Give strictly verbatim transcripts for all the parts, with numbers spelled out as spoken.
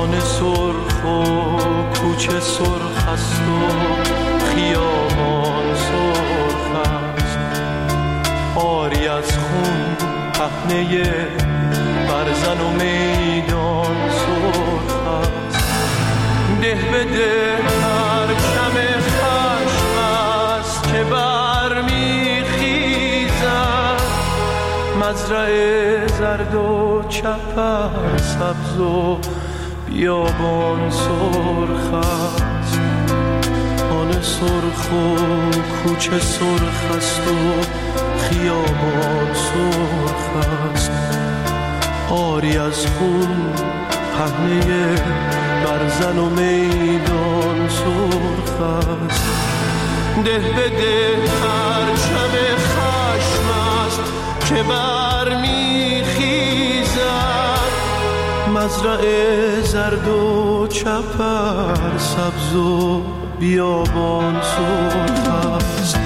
خانه سرخ و کوچه سرخ است و خیابان سرخ است. آری از خون پهنه برزن و میدان سرخ است. ده به ده پرچم خشم است که برمیخیزد. مزرعه زرد و چپر سبز و بیابان سرخ است. خانه سرخ و کوچه سرخ است و خیابان سرخ است. آری از خون پهنه برزن و میدان سرخ است. ده به ده پرچم خشم است که برمیخیزد. مزرعه زرد و چپر سبز و بیابان سرخ است.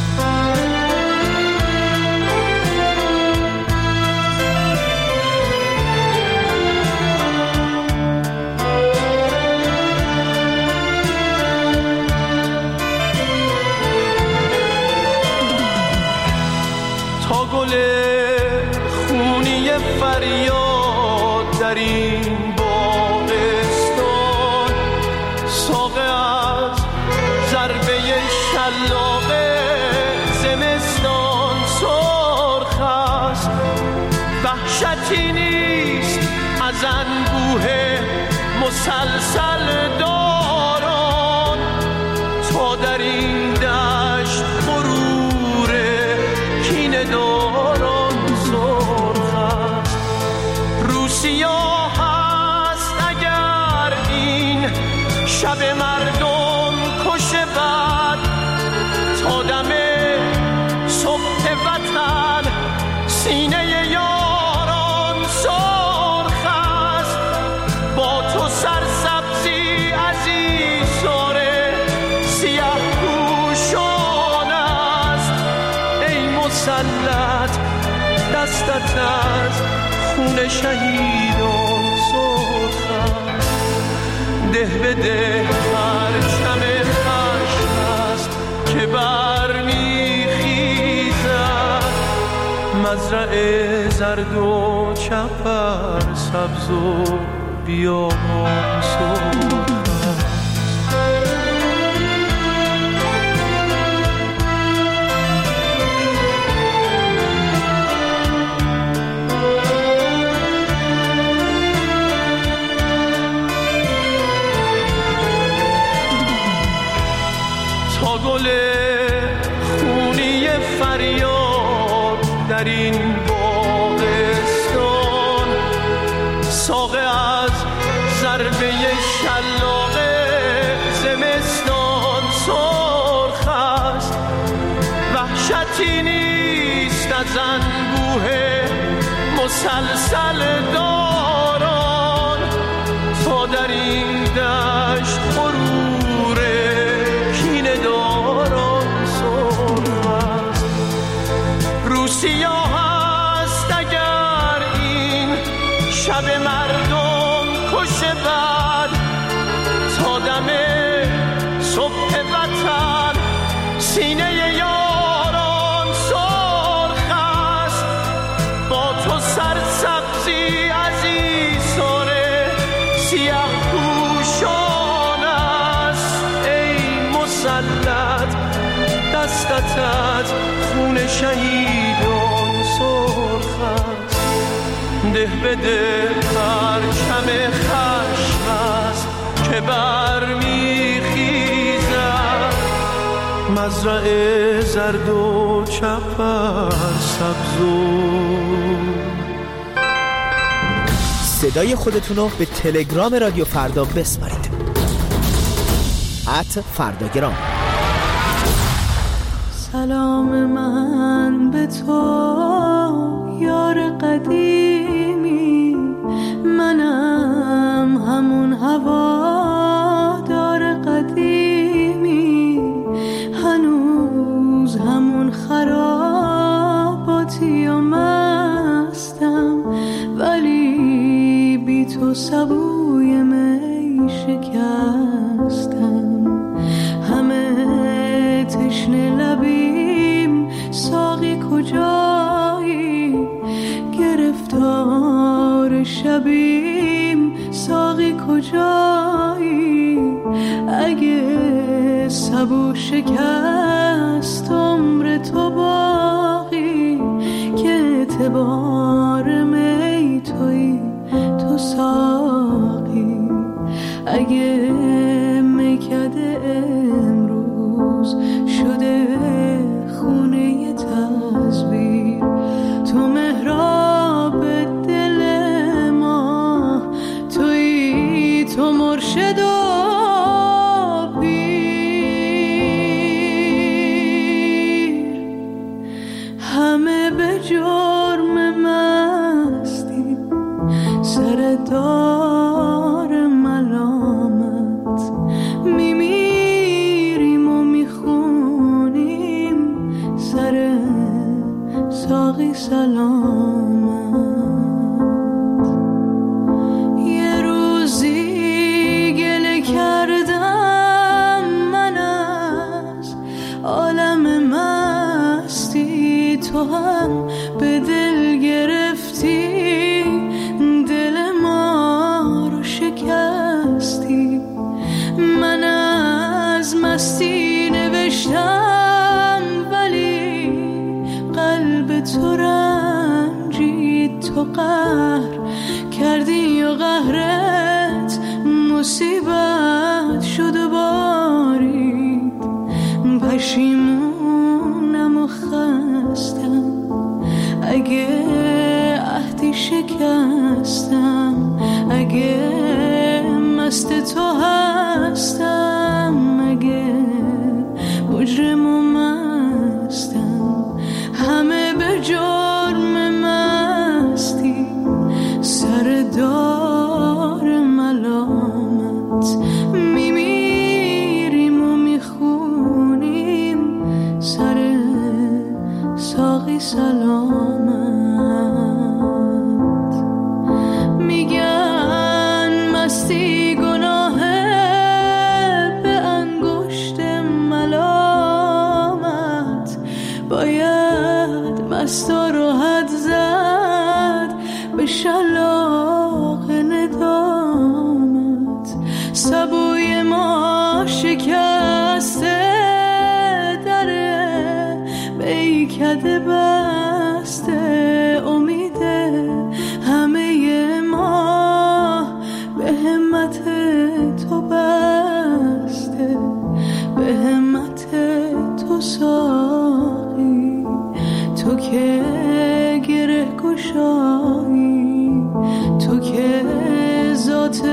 تا گل خونی فریاد در این باغستان، ساقه از ضربه شلاق زمستان سرخ است. وحشتی نیست از انبوه مسلسل داران، تا در این دشت غرور کینه داران سرخ است. روسیا هست اگر این شب مردم کشه بد، تا دم صبح وطن سینه یاران سرخ است. با تو سرسبزی عزیزاره سیاه پوشان است. ای مسلط دستت از خون شهیدان سرخ است. ده به ده پرچم خشم است که برمیخیزد. مزرعه زرد و چپر سبز و بیابان سرخ است. تا گل خونی فریاد در این باغستان، ساقه از ضربه شلاق زمستان سرخ است. وحشتی نیست از انبوه مسلسل داران، تا در این دشت غرور کینه داران سرخ است. روسیا هست اگر این شب مردم کشه بد، تا دم صبح وطن سینه یاران سرخ است. با تو سرسبزی عزیزاره سیاه پوشان است. ای مسلط دستت از خون شهیدان سرخ است. ده به ده پرچم خشم است که برمیخیزد. مزرعه زرد و چپر سبز و صدای خودتون رو به تلگرام رادیو فردا بسپارید. ات فرداگرام. سلام من به تو یار قدیمی، منم همون هوادار قدیمی، هنوز همون خراباتی و مستم، ولی بی تو سبوی من شکستم، همه تشنه لبیم ساقی کجایی، گرفتار شبیم ساقی کجایی، اگه سبو شکست عمر تو باقی، که اعتبار می توی تو ساقی، اگه میکده امروز شده خونه تزویر، تو محراب دل ما توی، تو مرشد و پیر، همه به جرم مستی سر دار ملامت، میمیریم و میخونیم سر ساقی سلامت. یه روزی گله کردم من از عالم مستی، تو هم به دل گرفتی دل ما رو شکستی، من از مستی نوشتم ولی قلب تو رنجید، تو قهر کردی و قهرت مصیبت شد و بارید، پشیمونم و خستم اگه عهدی شکستم، اگه مست تو هستم، اگه مجرم و مستم، همه به جرم مستی سر دار ملامت، میمیریم و میخونیم سر ساقی سلامت. میگن مستی گناهه به انگشت ملامت، باید مستا رو حد زد به شلاق ندامت، سبوی ما شکسته دره بیکده بسته، امیده همه ما به همت تو بسته، به همت تو ساقی، تو که گره گشایی، تو که ذات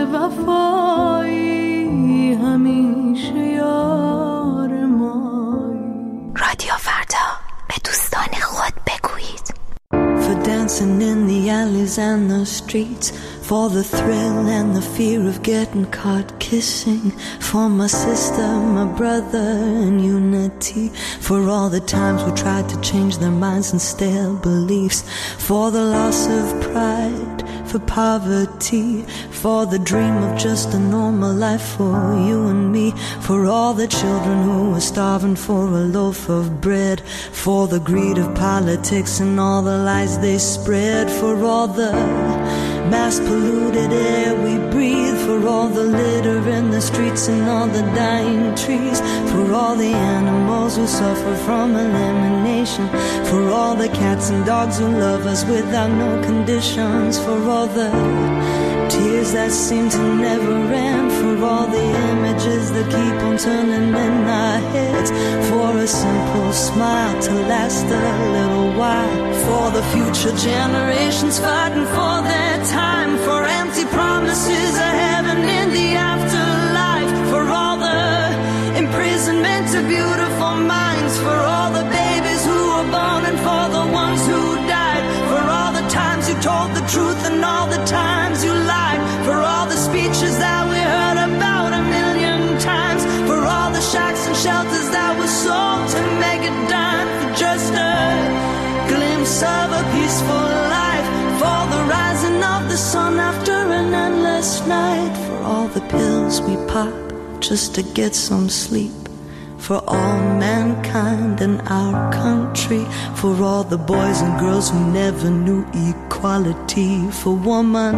وفایی، همیشه یار مایی. رادیو فردا، به دوستان خود بگویید. For dancing in the alleys and the streets, for the thrill and the fear of getting caught kissing, for my sister, my brother in unity, for all the times we tried to change their minds and stale beliefs, for the loss of pride, for poverty, for the dream of just a normal life for you and me, for all the children who were starving for a loaf of bread, for the greed of politics and all the lies they spread, for all the mass polluted air we breathe, for all the litter in the streets and all the dying trees, for all the animals who suffer from elimination, for all the cats and dogs who love us without no conditions, for all the tears that seem to never end, for all the images that keep on turning in our heads, for a simple smile to last a little while, for the future generations fighting for their time, for empty promises of heaven in the afterlife, for all the imprisonment of beautiful minds, for all the babies who were born and for the ones who died, for all the times you told the truth and all the times you lied, for all the speeches that we heard about a million times, for all the shacks and shelters that were sold to make a dime for just a glimpse of a peaceful life, for the rising of the sun after an endless last night, for all the pills we pop just to get some sleep, for all mankind in our country, for all the boys and girls who never knew equality, for woman.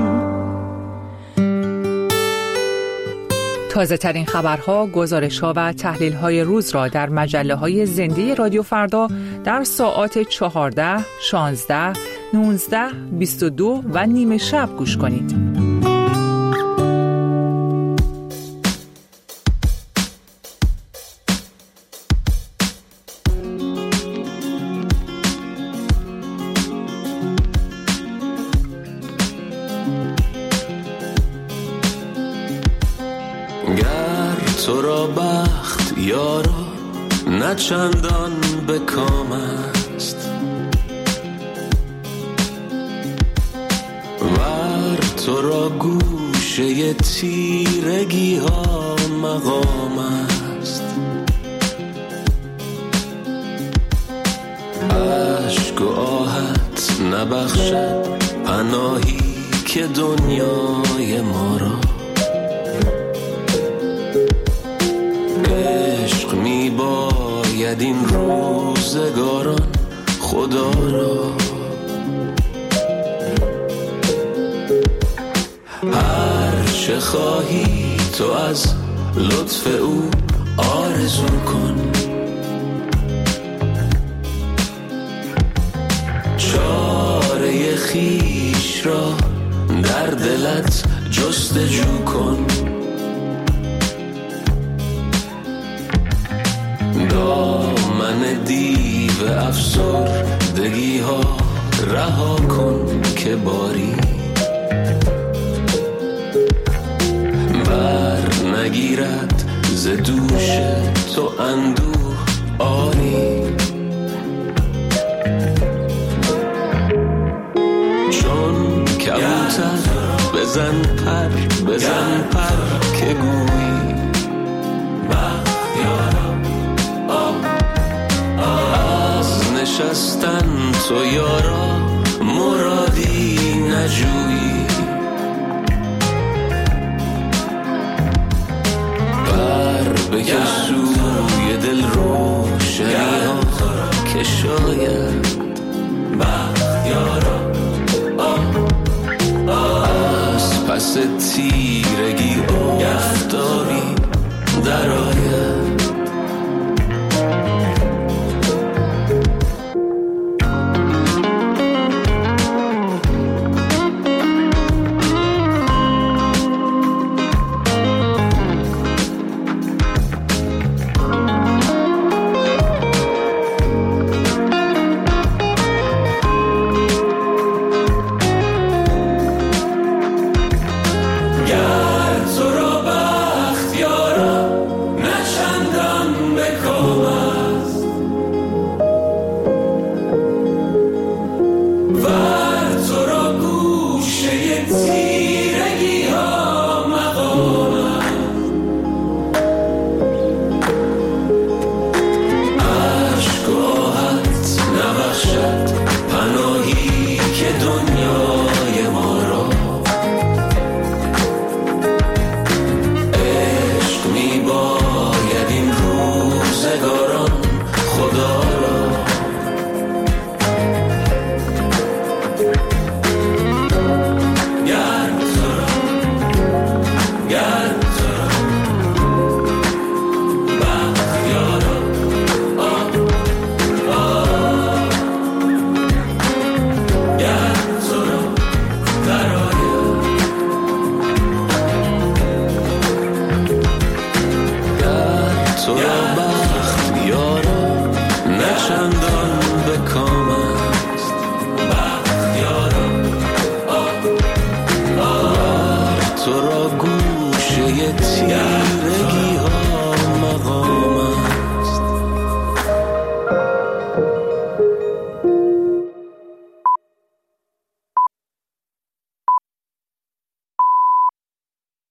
تازه ترین خبرها، گزارش‌ها و تحلیل‌های روز را در مجله‌های زنده رادیو فردا در ساعات چهارده، شانزده، نوزده، بیست و دو و نیمه شب گوش کنید. تو را بخت یارا نه چندان به کام است، ور تو را گوشه تیرگی ها مقام است. عشق و آهت نبخشد پناهی که دنیای ما را، عشق می باید این روزگاران خدا را. هر چه خواهی تو از لطف او آرزو کن، چاره خویش را در دلت جستجو کن. دامن دیو افسردگی ها رها کن که باری بر نگیرد ز دوش تو اندوه آری. چون کبوتر بزن پر بزن پر که گویی نشستن تو یارا مرادی نجویی. بر بکش سوی دل روشنی ها که شاید بخت یارا از پس تیرگی آفتابی در آید. تو را گوشه تیرگی